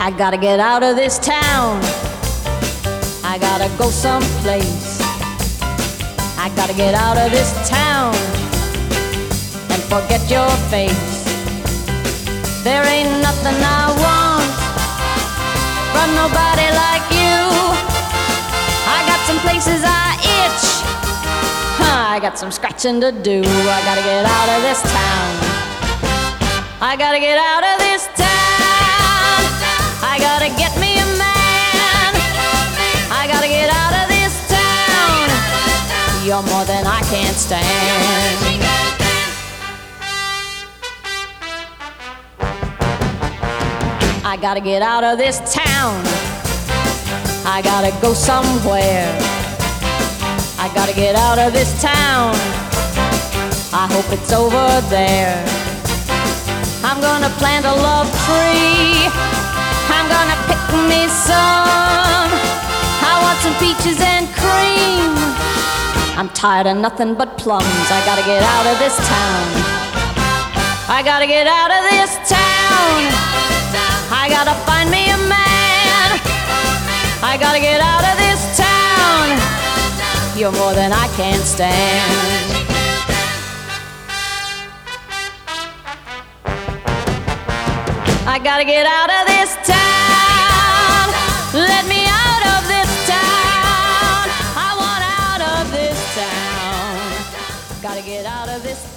I gotta get out of this town. I gotta go someplace. I gotta get out of this town and forget your face. There ain't nothing I want from nobody like you. I got some places I itch, I got some scratching to do. I gotta get out of this town. I gotta get out of this town. I gotta get me a man. I gotta get out of this town. You're more than I can stand. I gotta get out of this town. I gotta go somewhere. I gotta get out of this town. I hope it's over there. I'm gonna plant a love tree. I'm gonna pick me some. I want some peaches and cream. I'm tired of nothing but plums. I gotta get out of this town. I gotta get out of this town. I gotta find me a man. I gotta get out of this town. You're more than I can stand. I gotta get out of this town. Let me out of this town. I want out of this town. Gotta get out of this town.